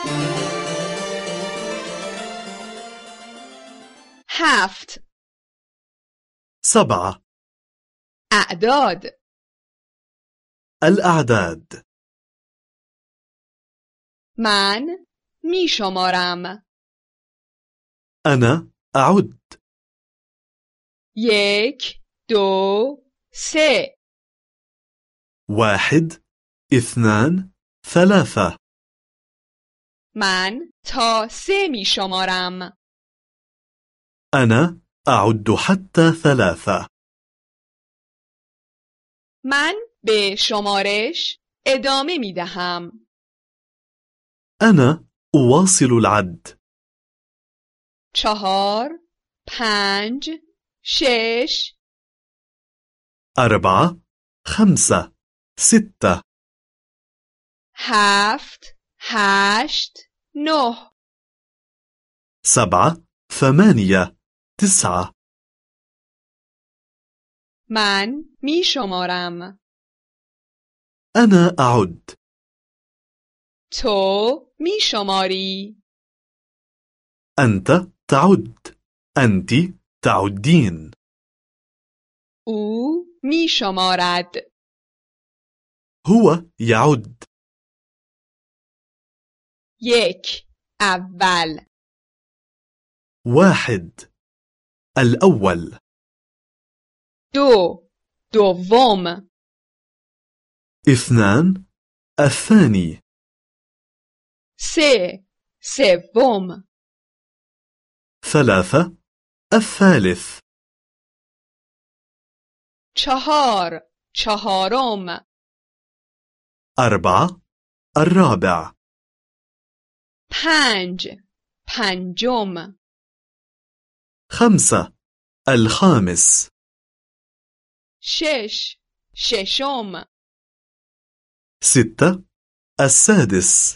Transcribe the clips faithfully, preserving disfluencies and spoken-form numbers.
هفت. سبعة. أعداد. الأعداد. من می شمارم. أنا أعد. یک، دو، سه. واحد، اثنان، ثلاثة. من تا سه می شمارم. أنا أعد حتى ثلاثة. من به شمارش ادامه می دهم. أنا أواصل العد. چهار، پنج، شش. أربعة، خمسة، ستة. هفت، هشت، نه. سبعة، ثمانية، تسعة. من می شمارم. أنا أعد. تو می شماری. أنت تعد. أنت تعدين. او می شمارد. هو يعد. یک، اول. واحد، الأول. دو، دوم. اثنان، الثاني. سه، سوم. ثلاثة، الثالث. چهار، چهارم. أربعة، الرابع. پنج، پنجم. خمسة، الخامس. شش، ششم. ستة، السادس.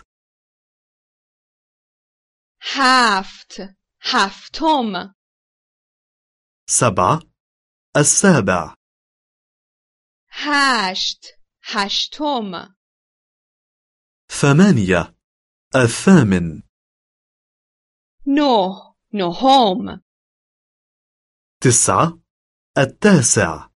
هفت، هفتم. سبعة، السابع. هشت، هشتم. ثمانية، الثامن. نه، نهم. تسعة، التاسع.